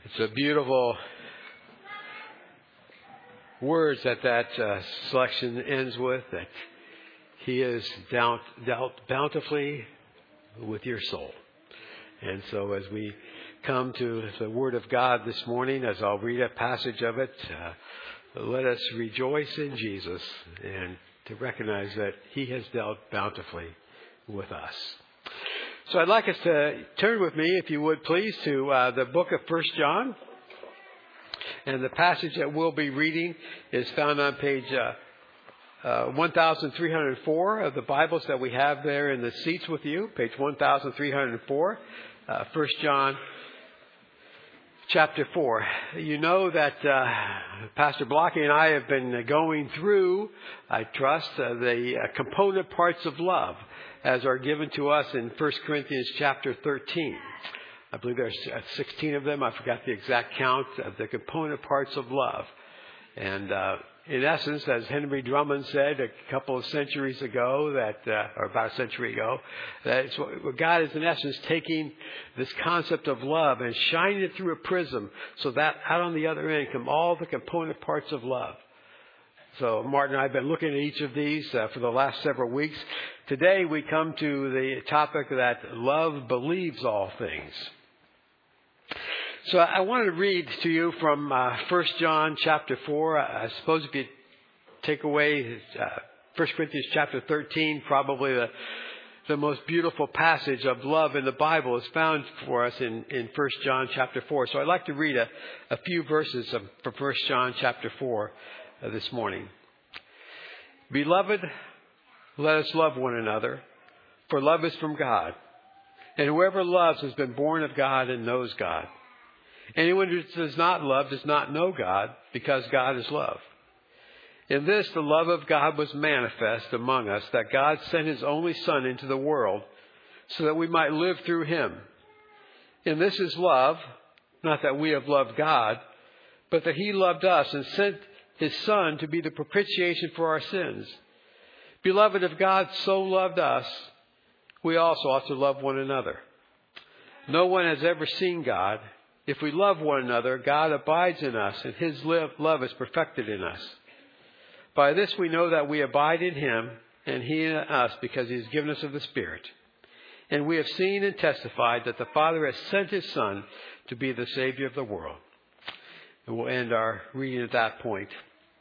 It's a beautiful words that selection ends with, that He has dealt bountifully with your soul. And so as we come to the Word of God this morning, as I'll read a passage of it, let us rejoice in Jesus and to recognize that He has dealt bountifully with us. So I'd like us to turn with me, if you would please, to the book of 1 John. And the passage that we'll be reading is found on page 1304 of the Bibles that we have there in the seats with you, page 1304, 1 John chapter 4. You know that Pastor Blocky and I have been going through, I trust, the component parts of love as are given to us in 1 Corinthians chapter 13. I believe there's 16 of them. I forgot the exact count of the component parts of love. And in essence, as Henry Drummond said a couple of centuries ago, or about a century ago, that it's what God is in essence taking this concept of love and shining it through a prism so that out on the other end come all the component parts of love. So Martin and I have been looking at each of these for the last several weeks. Today we come to the topic that love believes all things. So I want to read to you from 1 John chapter 4. I suppose if you take away 1 Corinthians chapter 13, probably the most beautiful passage of love in the Bible is found for us in 1 John chapter 4. So I'd like to read a few verses from 1 John chapter 4 this morning. Beloved, let us love one another, for love is from God. And whoever loves has been born of God and knows God. Anyone who does not love does not know God, because God is love. In this, the love of God was manifest among us, that God sent His only Son into the world so that we might live through Him. And this is love, not that we have loved God, but that He loved us and sent His Son to be the propitiation for our sins. Beloved, if God so loved us, we also ought to love one another. No one has ever seen God. If we love one another, God abides in us, and His love is perfected in us. By this we know that we abide in Him, and He in us, because He has given us of the Spirit. And we have seen and testified that the Father has sent His Son to be the Savior of the world. And we'll end our reading at that point.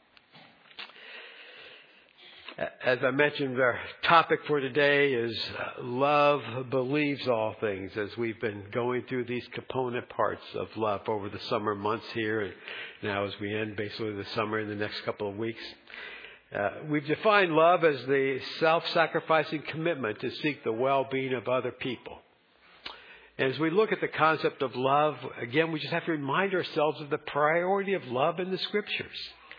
As I mentioned, our topic for today is love believes all things, as we've been going through these component parts of love over the summer months here, and now as we end basically the summer in the next couple of weeks. We've defined love as the self-sacrificing commitment to seek the well-being of other people. And as we look at the concept of love, again, we just have to remind ourselves of the priority of love in the Scriptures.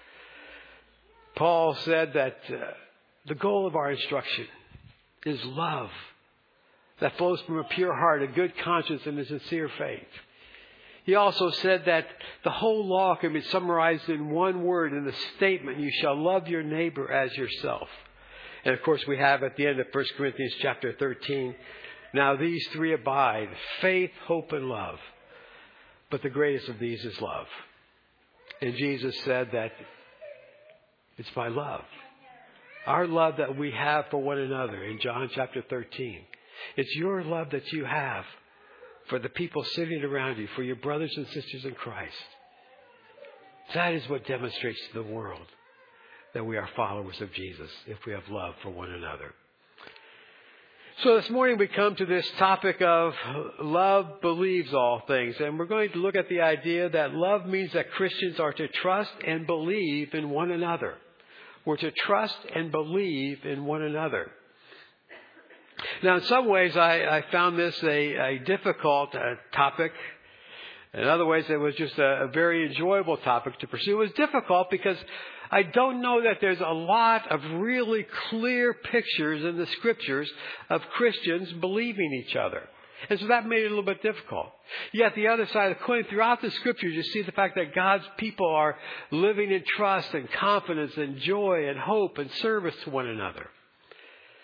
Paul said that the goal of our instruction is love that flows from a pure heart, a good conscience, and a sincere faith. He also said that the whole law can be summarized in one word in the statement, you shall love your neighbor as yourself. And of course we have at the end of 1 Corinthians chapter 13, now these three abide, faith, hope, and love. But the greatest of these is love. And Jesus said that it's by love. Our love that we have for one another in John chapter 13. It's your love that you have for the people sitting around you, for your brothers and sisters in Christ. That is what demonstrates to the world that we are followers of Jesus, if we have love for one another. So this morning we come to this topic of love believes all things. And we're going to look at the idea that love means that Christians are to trust and believe in one another. We're to trust and believe in one another. Now, in some ways, I found this a difficult topic. In other ways, it was just a very enjoyable topic to pursue. It was difficult because I don't know that there's a lot of really clear pictures in the Scriptures of Christians believing each other. And so that made it a little bit difficult. Yet the other side of the coin, throughout the Scriptures, you see the fact that God's people are living in trust and confidence and joy and hope and service to one another.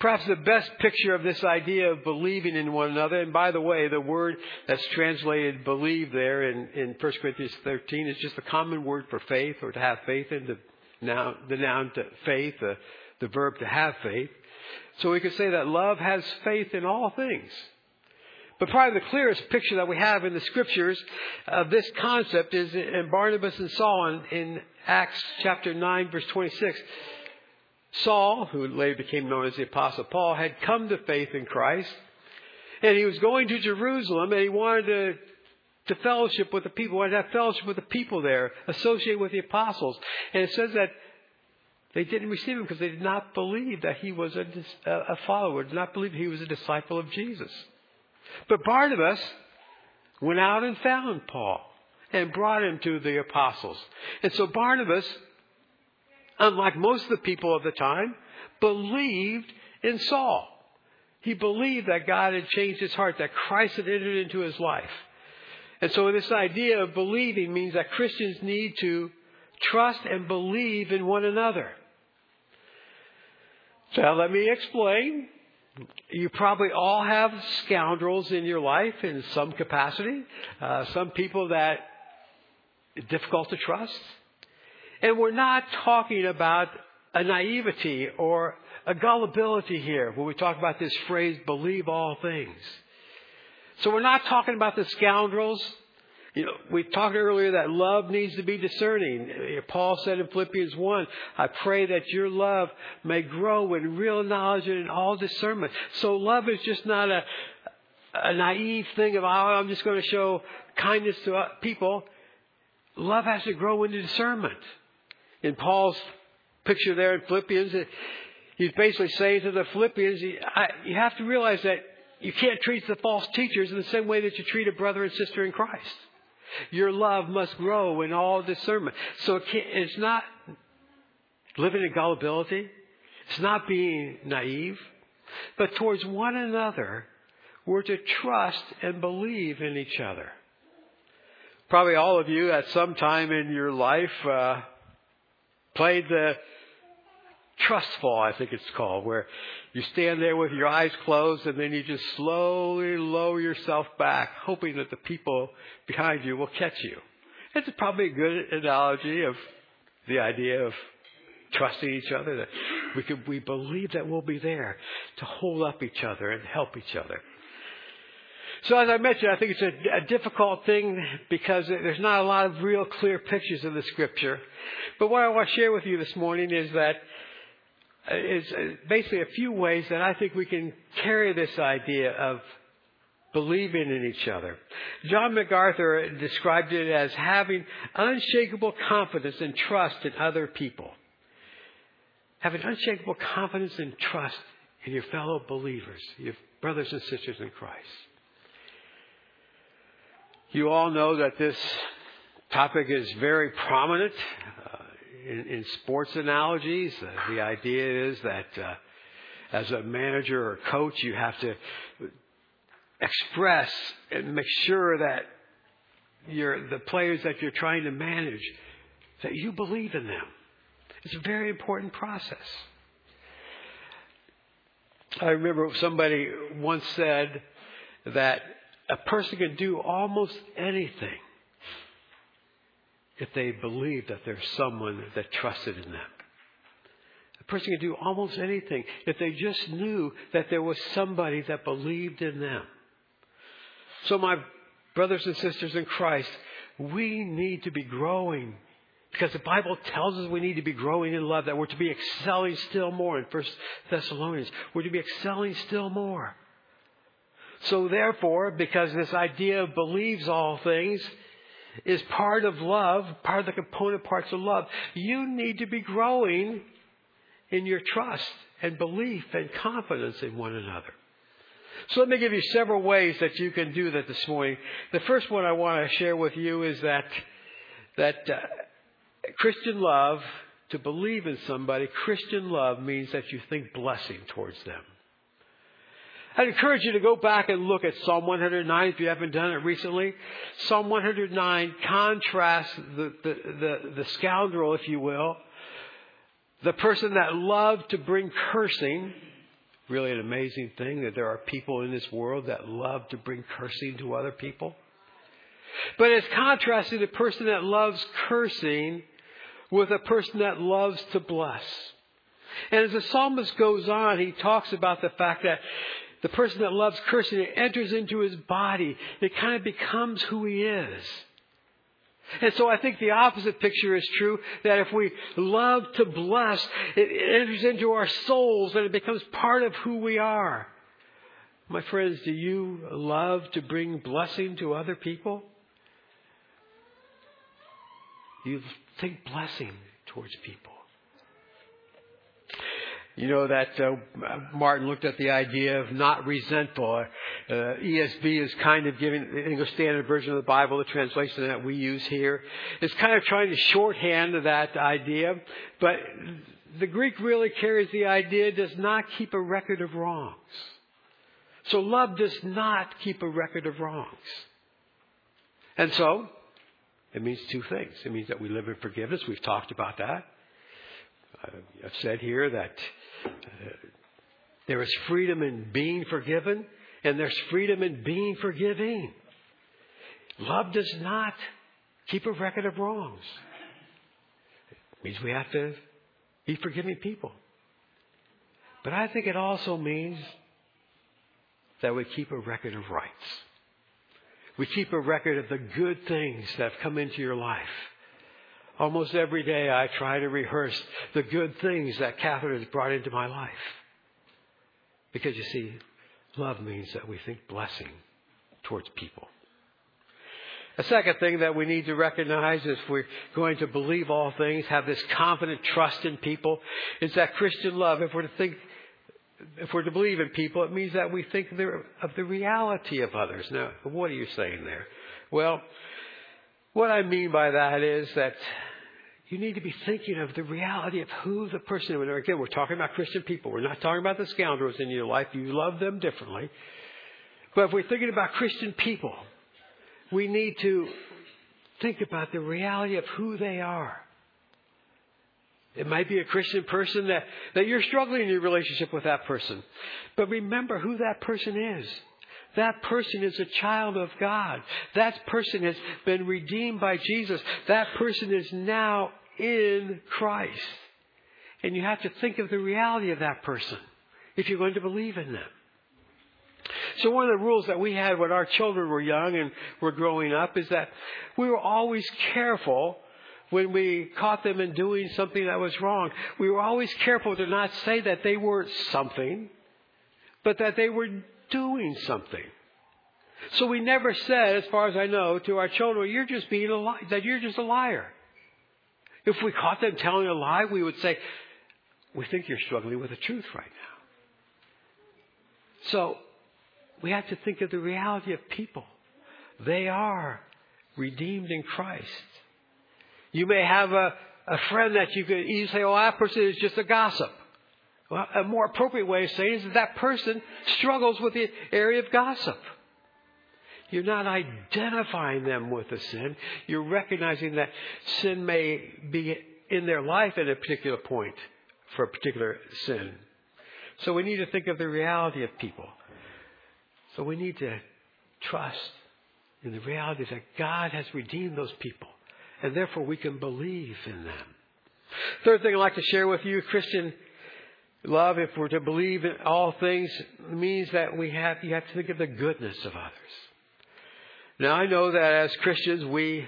Perhaps the best picture of this idea of believing in one another, and by the way, the word that's translated believe there in 1 Corinthians 13 is just a common word for faith, or to have faith in, the noun to faith, the verb to have faith. So we could say that love has faith in all things. But probably the clearest picture that we have in the Scriptures of this concept is in Barnabas and Saul in Acts chapter 9, verse 26. Saul, who later became known as the Apostle Paul, had come to faith in Christ. And he was going to Jerusalem, and he wanted to fellowship with the people, wanted to have fellowship with the people there, associate with the apostles. And it says that they didn't receive him because they did not believe that he was a follower, did not believe he was a disciple of Jesus. But Barnabas went out and found Paul and brought him to the apostles. And so Barnabas, unlike most of the people of the time, believed in Saul. He believed that God had changed his heart, that Christ had entered into his life. And so this idea of believing means that Christians need to trust and believe in one another. So let me explain. You probably all have scoundrels in your life in some capacity. Some people that are difficult to trust. And we're not talking about a naivety or a gullibility here when we talk about this phrase, believe all things. So we're not talking about the scoundrels. We talked earlier that love needs to be discerning. Paul said in Philippians 1, I pray that your love may grow in real knowledge and in all discernment. So love is just not a naive thing of, I'm just going to show kindness to people. Love has to grow into discernment. In Paul's picture there in Philippians, he's basically saying to the Philippians, you have to realize that you can't treat the false teachers in the same way that you treat a brother and sister in Christ. Your love must grow in all discernment. So it's not living in gullibility. It's not being naive. But towards one another, we're to trust and believe in each other. Probably all of you at some time in your life played the trust fall, I think it's called, where you stand there with your eyes closed and then you just slowly lower yourself back, hoping that the people behind you will catch you. It's probably a good analogy of the idea of trusting each other, that we believe that we'll be there to hold up each other and help each other. So as I mentioned, I think it's a difficult thing because there's not a lot of real clear pictures in the Scripture. But what I want to share with you this morning is that it's basically a few ways that I think we can carry this idea of believing in each other. John MacArthur described it as having unshakable confidence and trust in other people. Having unshakable confidence and trust in your fellow believers, your brothers and sisters in Christ. You all know that this topic is very prominent in sports analogies. The idea is that as a manager or coach, you have to express and make sure that the players that you're trying to manage, that you believe in them. It's a very important process. I remember somebody once said that a person can do almost anything if they believe that there's someone that trusted in them. A person can do almost anything if they just knew that there was somebody that believed in them. So my brothers and sisters in Christ, we need to be growing, because the Bible tells us we need to be growing in love, that we're to be excelling still more in 1 Thessalonians. We're to be excelling still more. So therefore, because this idea of believes all things is part of love, part of the component parts of love, you need to be growing in your trust and belief and confidence in one another. So let me give you several ways that you can do that this morning. The first one I want to share with you is that Christian love, to believe in somebody, Christian love means that you think blessing towards them. I'd encourage you to go back and look at Psalm 109 if you haven't done it recently. Psalm 109 contrasts the scoundrel, if you will, the person that loved to bring cursing, really an amazing thing that there are people in this world that love to bring cursing to other people? But it's contrasting the person that loves cursing with a person that loves to bless. And as the psalmist goes on, he talks about the fact that the person that loves cursing, it enters into his body. It kind of becomes who he is. And so I think the opposite picture is true, that if we love to bless, it enters into our souls and it becomes part of who we are. My friends, do you love to bring blessing to other people? You think blessing towards people. You know that Martin looked at the idea of not resentful. ESV is kind of giving the English Standard Version of the Bible, the translation that we use here. It's kind of trying to shorthand that idea. But the Greek really carries the idea, does not keep a record of wrongs. So love does not keep a record of wrongs. And so, it means two things. It means that we live in forgiveness. We've talked about that. I've said here that there is freedom in being forgiven, and there's freedom in being forgiving. Love does not keep a record of wrongs. It means we have to be forgiving people. But I think it also means that we keep a record of rights. We keep a record of the good things that have come into your life. Almost every day I try to rehearse the good things that Catherine has brought into my life. Because you see, love means that we think blessing towards people. A second thing that we need to recognize if we're going to believe all things, have this confident trust in people, is that Christian love. If we're to believe in people, it means that we think of the reality of others. Now, what are you saying there? Well, what I mean by that is that you need to be thinking of the reality of who the person is. Again, we're talking about Christian people. We're not talking about the scoundrels in your life. You love them differently. But if we're thinking about Christian people, we need to think about the reality of who they are. It might be a Christian person that you're struggling in your relationship with that person. But remember who that person is. That person is a child of God. That person has been redeemed by Jesus. That person is now in Christ. And you have to think of the reality of that person if you're going to believe in them. So one of the rules that we had when our children were young and were growing up is that we were always careful when we caught them in doing something that was wrong. We were always careful to not say that they weren't something, but that they were doing something. So we never said, as far as I know, to our children, you're just being a liar, that you're just a liar. If we caught them telling a lie, we would say, we think you're struggling with the truth right now. So we have to think of the reality of people. They are redeemed in Christ. You may have a friend that you could easily say, oh, that person is just a gossip. Well, a more appropriate way of saying it is that person struggles with the area of gossip. You're not identifying them with a sin. You're recognizing that sin may be in their life at a particular point for a particular sin. So we need to think of the reality of people. So we need to trust in the reality that God has redeemed those people. And therefore we can believe in them. Third thing I'd like to share with you, Christian love, if we're to believe in all things, means that you have to think of the goodness of others. Now, I know that as Christians, we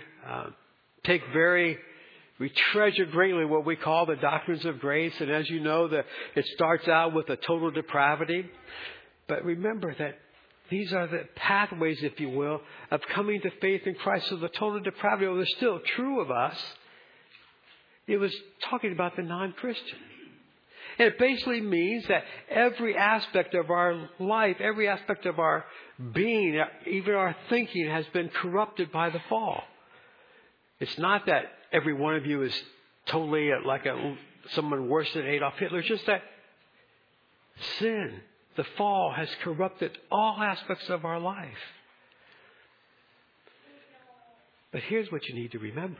treasure greatly what we call the doctrines of grace. And as you know, it starts out with a total depravity. But remember that these are the pathways, if you will, of coming to faith in Christ. So the total depravity was still true of us. It was talking about the non-Christian. And it basically means that every aspect of our life, every aspect of our being, even our thinking, has been corrupted by the fall. It's not that every one of you is totally like someone worse than Adolf Hitler. It's just that sin, the fall, has corrupted all aspects of our life. But here's what you need to remember.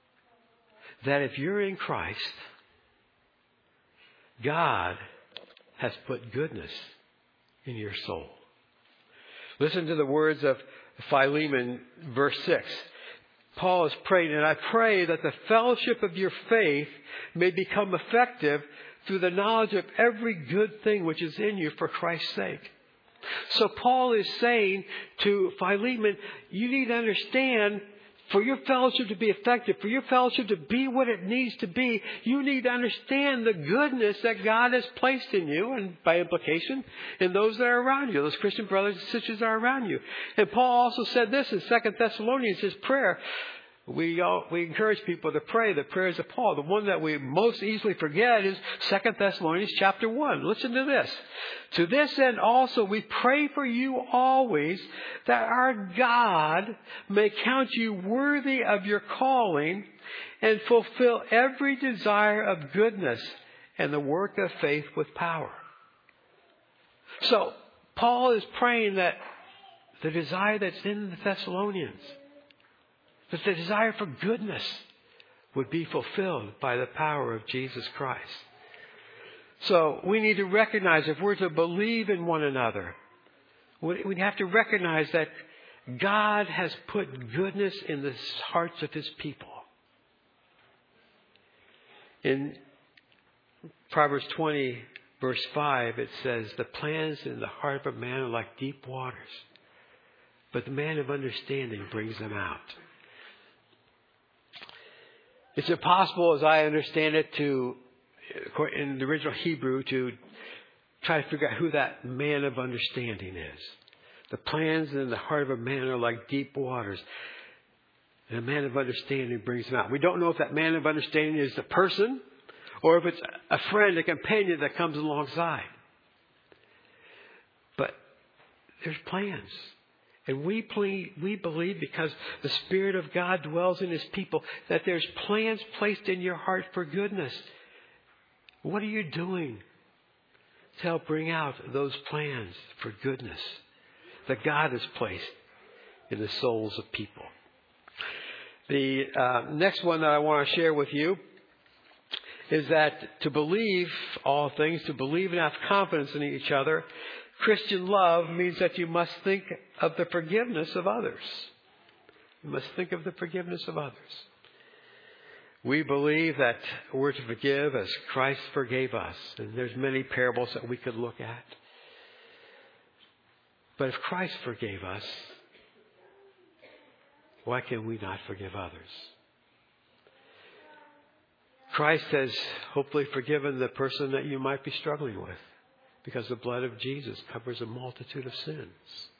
That if you're in Christ, God has put goodness in your soul. Listen to the words of Philemon, verse 6. Paul is praying, and I pray that the fellowship of your faith may become effective through the knowledge of every good thing which is in you for Christ's sake. So Paul is saying to Philemon, you need to understand, for your fellowship to be effective, for your fellowship to be what it needs to be, you need to understand the goodness that God has placed in you, and by implication, in those that are around you, those Christian brothers and sisters that are around you. And Paul also said this in 2 Thessalonians, his prayer. We encourage people to pray the prayers of Paul. The one that we most easily forget is 2 Thessalonians chapter 1. Listen to this. To this end also we pray for you always, that our God may count you worthy of your calling and fulfill every desire of goodness and the work of faith with power. So Paul is praying that the desire that's in the Thessalonians, that the desire for goodness would be fulfilled by the power of Jesus Christ. So we need to recognize, if we're to believe in one another, we have to recognize that God has put goodness in the hearts of His people. In Proverbs 20, verse 5, it says, the plans in the heart of a man are like deep waters, but the man of understanding brings them out. It's impossible, as I understand it, in the original Hebrew, to try to figure out who that man of understanding is. The plans in the heart of a man are like deep waters, and a man of understanding brings them out. We don't know if that man of understanding is the person, or if it's a friend, a companion that comes alongside. But there's plans. And we believe, because the Spirit of God dwells in His people, that there's plans placed in your heart for goodness. What are you doing to help bring out those plans for goodness that God has placed in the souls of people? The next one that I want to share with you is that to believe all things, to believe and have confidence in each other, Christian love means that you must think of the forgiveness of others. You must think of the forgiveness of others. We believe that we're to forgive as Christ forgave us. And there's many parables that we could look at. But if Christ forgave us, why can we not forgive others? Christ has hopefully forgiven the person that you might be struggling with, because the blood of Jesus covers a multitude of sins.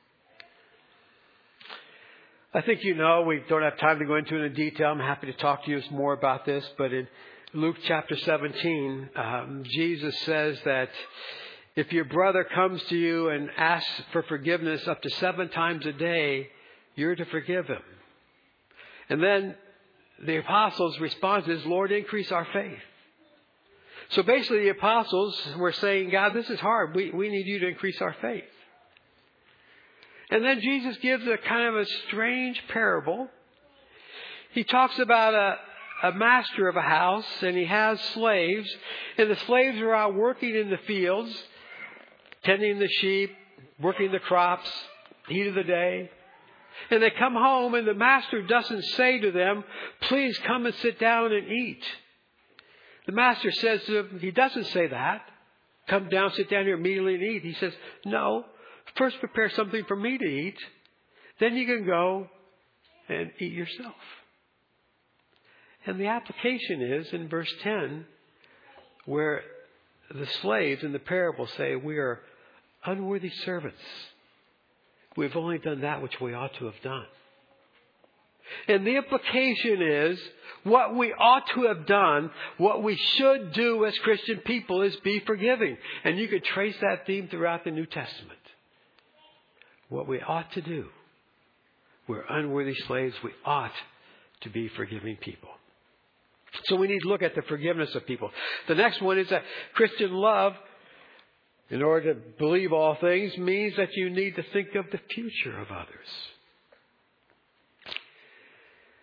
I think you know, we don't have time to go into it in detail. I'm happy to talk to you more about this. But in Luke chapter 17, Jesus says that if your brother comes to you and asks for forgiveness up to 7 times a day, you're to forgive him. And then the apostles' response is, Lord, increase our faith. So basically the apostles were saying, God, this is hard. We need you to increase our faith. And then Jesus gives a kind of a strange parable. He talks about a master of a house, and he has slaves. And the slaves are out working in the fields, tending the sheep, working the crops, heat of the day. And they come home, and the master doesn't say to them, please come and sit down and eat. The master says to them, he doesn't say that. Come down, sit down here immediately and eat. He says, no, first prepare something for me to eat. Then you can go and eat yourself. And the application is in verse 10, where the slaves in the parable say, we are unworthy servants. We've only done that which we ought to have done. And the implication is, what we ought to have done, what we should do as Christian people, is be forgiving. And you could trace that theme throughout the New Testament. What we ought to do. We're unworthy slaves. We ought to be forgiving people. So we need to look at the forgiveness of people. The next one is that Christian love, in order to believe all things, means that you need to think of the future of others.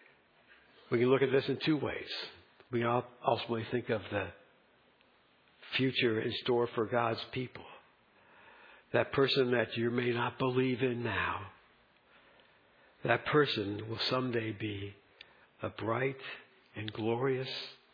We can look at this in 2 ways. We can ultimately think of the future in store for God's people. That person that you may not believe in now, that person will someday be a bright and glorious,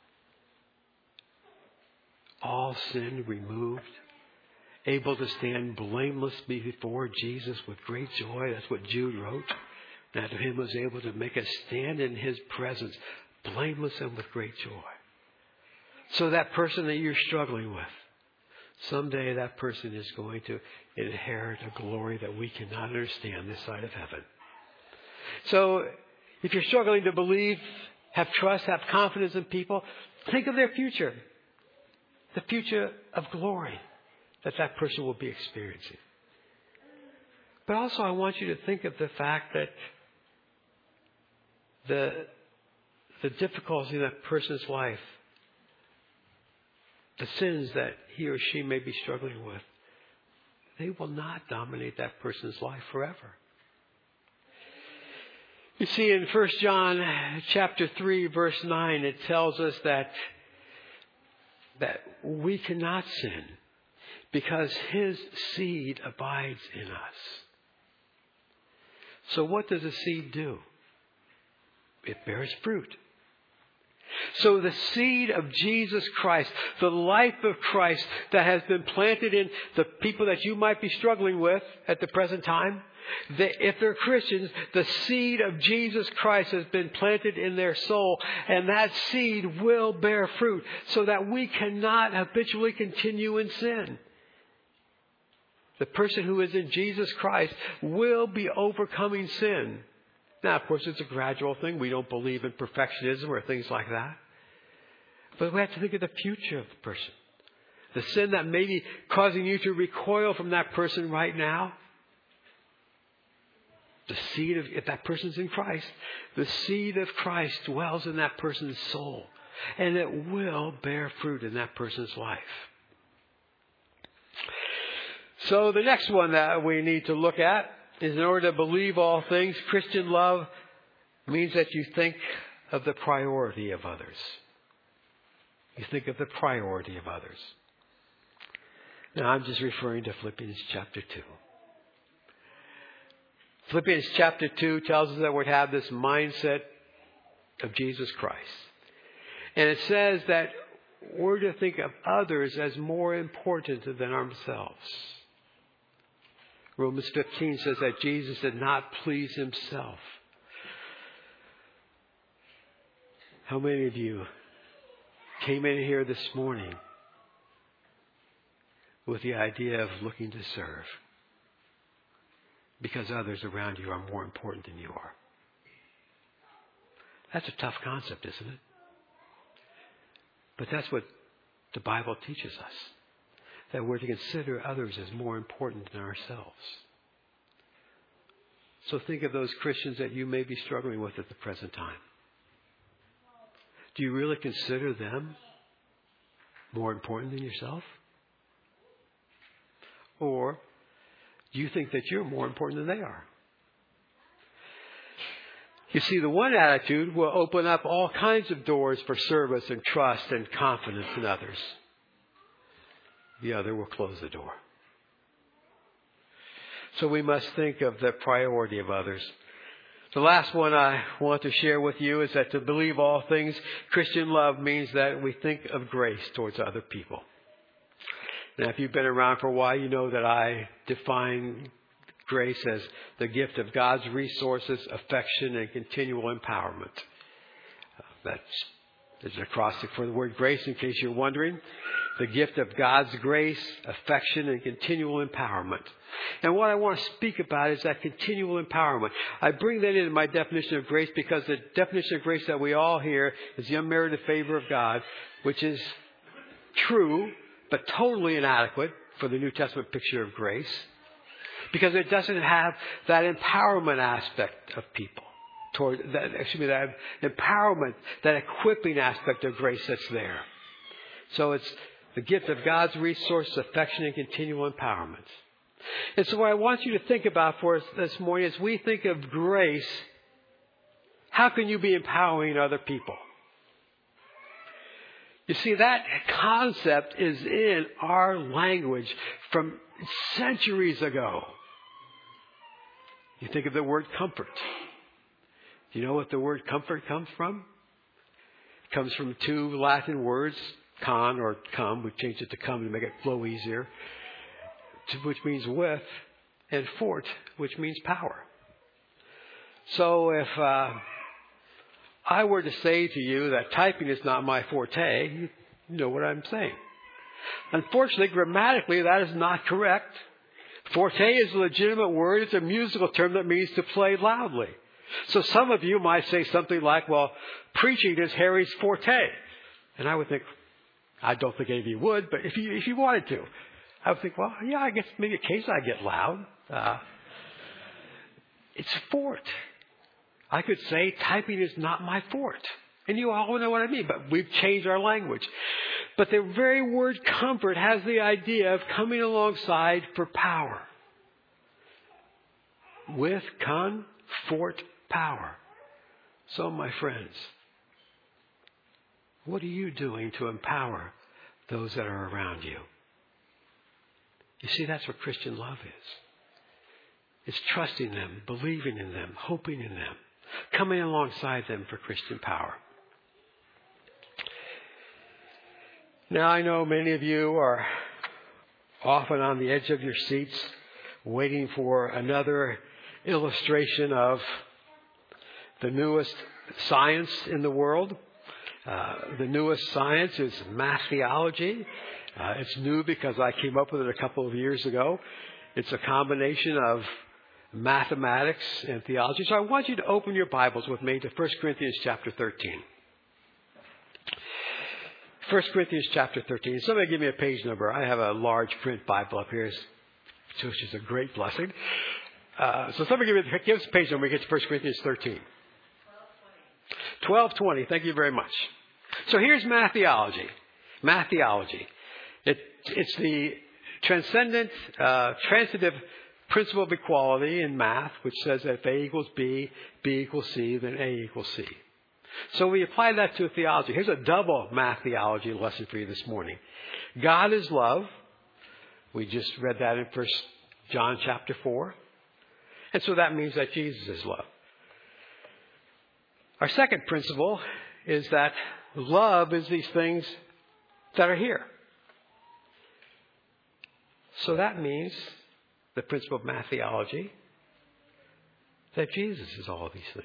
all sin removed, able to stand blameless before Jesus with great joy. That's what Jude wrote. That him was able to make us stand in his presence, blameless and with great joy. So that person that you're struggling with, someday that person is going to inherit a glory that we cannot understand this side of heaven. So if you're struggling to believe, have trust, have confidence in people, think of their future. The future of glory that person will be experiencing. But also I want you to think of the fact that the difficulty in that person's life, the sins that he or she may be struggling with, they will not dominate that person's life forever. You see, in 1 John chapter 3, verse 9, it tells us that we cannot sin because his seed abides in us. So what does a seed do? It bears fruit. So the seed of Jesus Christ, the life of Christ that has been planted in the people that you might be struggling with at the present time, if they're Christians, the seed of Jesus Christ has been planted in their soul, and that seed will bear fruit so that we cannot habitually continue in sin. The person who is in Jesus Christ will be overcoming sin. Now, of course, it's a gradual thing. We don't believe in perfectionism or things like that. But we have to think of the future of the person. The sin that may be causing you to recoil from that person right now. The seed of, if that person's in Christ, the seed of Christ dwells in that person's soul. And it will bear fruit in that person's life. So the next one that we need to look at is, in order to believe all things, Christian love means that you think of the priority of others. You think of the priority of others. Now, I'm just referring to Philippians chapter 2. Philippians chapter 2 tells us that we have this mindset of Jesus Christ. And it says that we're to think of others as more important than ourselves. Romans 15 says that Jesus did not please himself. How many of you came in here this morning with the idea of looking to serve because others around you are more important than you are? That's a tough concept, isn't it? But that's what the Bible teaches us. That we're to consider others as more important than ourselves. So think of those Christians that you may be struggling with at the present time. Do you really consider them more important than yourself? Or do you think that you're more important than they are? You see, the one attitude will open up all kinds of doors for service and trust and confidence in others. The other will close the door. So we must think of the priority of others. The last one I want to share with you is that to believe all things, Christian love means that we think of grace towards other people. Now, if you've been around for a while, you know that I define grace as the gift of God's resources, affection, and continual empowerment. There's an acrostic for the word grace, in case you're wondering. The gift of God's grace, affection, and continual empowerment. And what I want to speak about is that continual empowerment. I bring that into my definition of grace because the definition of grace that we all hear is the unmerited favor of God, which is true, but totally inadequate for the New Testament picture of grace, because it doesn't have that empowerment aspect of people. That empowerment, that equipping aspect of grace that's there. So it's the gift of God's resources, affection, and continual empowerment. And so what I want you to think about for us this morning, as we think of grace, how can you be empowering other people? You see, that concept is in our language from centuries ago. You think of the word comfort. Do you know what the word comfort comes from? It comes from two Latin words, con or come. We've changed it to come to make it flow easier, which means with, and fort, which means power. So if I were to say to you that typing is not my forte, you know what I'm saying. Unfortunately, grammatically, that is not correct. Forte is a legitimate word. It's a musical term that means to play loudly. So some of you might say something like, well, preaching is Harry's forte. And I would think, I don't think any of you would, but if you wanted to, I would think, well, yeah, I guess maybe occasionally I get loud. It's a fort. I could say typing is not my fort. And you all know what I mean, but we've changed our language. But the very word comfort has the idea of coming alongside for power. With comfort, power. So, my friends, what are you doing to empower those that are around you? You see, that's what Christian love is. It's trusting them, believing in them, hoping in them, coming alongside them for Christian power. Now, I know many of you are often on the edge of your seats waiting for another illustration of the newest science in the world. The newest science is math theology. It's new because I came up with it a couple of years ago. It's a combination of mathematics and theology. So I want you to open your Bibles with me to 1 Corinthians chapter 13. 1 Corinthians chapter 13. Somebody give me a page number. I have a large print Bible up here, which is a great blessing. So somebody give us a page number. We get to 1 Corinthians 13. 1220. Thank you very much. So here's math theology. Math theology. It's the transcendent, transitive principle of equality in math, which says that if A equals B, B equals C, then A equals C. So we apply that to theology. Here's a double math theology lesson for you this morning. God is love. We just read that in 1 John chapter 4. And so that means that Jesus is love. Our second principle is that love is these things that are here. So that means the principle of math theology, that Jesus is all of these things.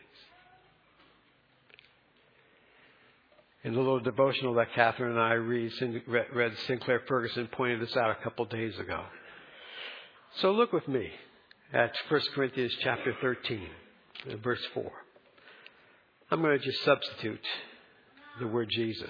In the little devotional that Catherine and I read, Sinclair Ferguson pointed this out a couple of days ago. So look with me at 1 Corinthians chapter 13, verse 4. I'm going to just substitute the word Jesus,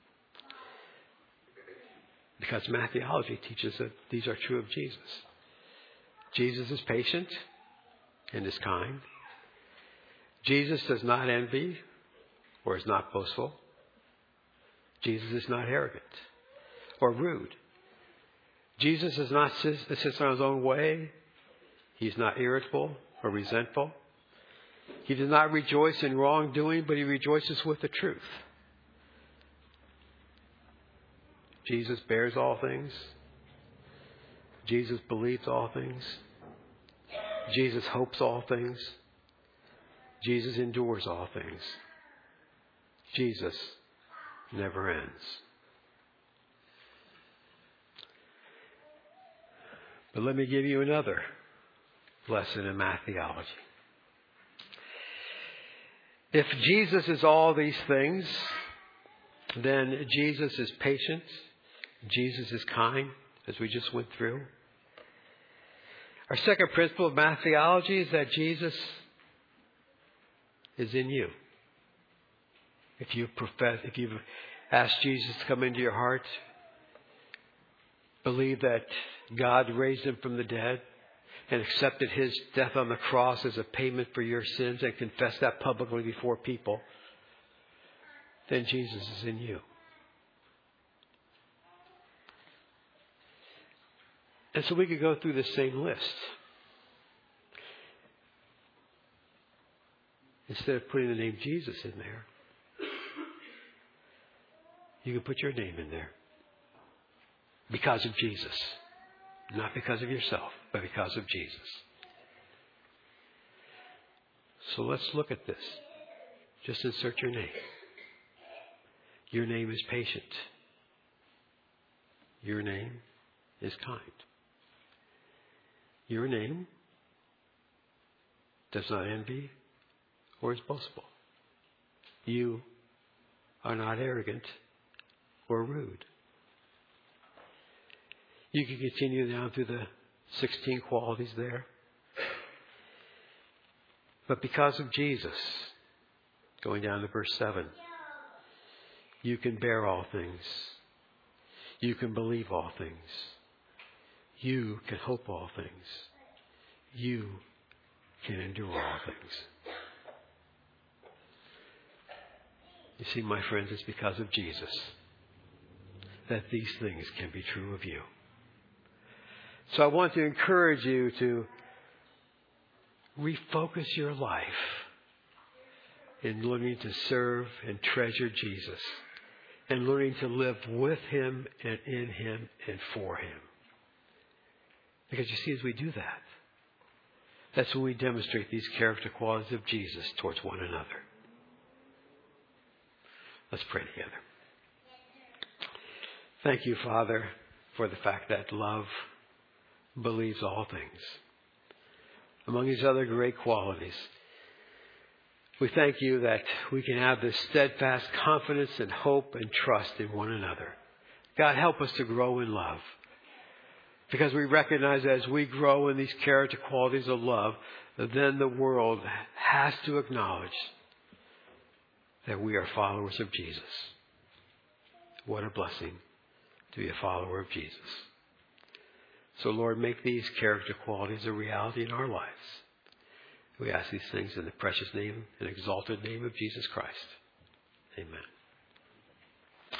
because math theology teaches that these are true of Jesus. Jesus is patient and is kind. Jesus does not envy or is not boastful. Jesus is not arrogant or rude. Jesus does not insist on his own way. He's not irritable or resentful. He does not rejoice in wrongdoing, but he rejoices with the truth. Jesus bears all things. Jesus believes all things. Jesus hopes all things. Jesus endures all things. Jesus never ends. But let me give you another lesson in math theology. If Jesus is all these things, then Jesus is patient. Jesus is kind, as we just went through. Our second principle of math theology is that Jesus is in you. If you've asked Jesus to come into your heart, believe that God raised him from the dead and accepted his death on the cross as a payment for your sins, and confess that publicly before people, then Jesus is in you. And so we could go through the same list. Instead of putting the name Jesus in there, You can put your name in there. Because of Jesus. Not because of yourself, but because of Jesus. So let's look at this. Just insert your name. Your name is patient. Your name is kind. Your name does not envy or is boastful. You are not arrogant or rude. You can continue down through the 16 qualities there. But because of Jesus, going down to verse 7, you can bear all things. You can believe all things. You can hope all things. You can endure all things. You see, my friends, it's because of Jesus that these things can be true of you. So I want to encourage you to refocus your life in learning to serve and treasure Jesus and learning to live with Him and in Him and for Him. Because you see, as we do that, that's when we demonstrate these character qualities of Jesus towards one another. Let's pray together. Thank you, Father, for the fact that love believes all things. Among these other great qualities, we thank you that we can have this steadfast confidence and hope and trust in one another. God, help us to grow in love. Because we recognize that as we grow in these character qualities of love, then the world has to acknowledge that we are followers of Jesus. What a blessing to be a follower of Jesus. So, Lord, make these character qualities a reality in our lives. We ask these things in the precious name and exalted name of Jesus Christ. Amen.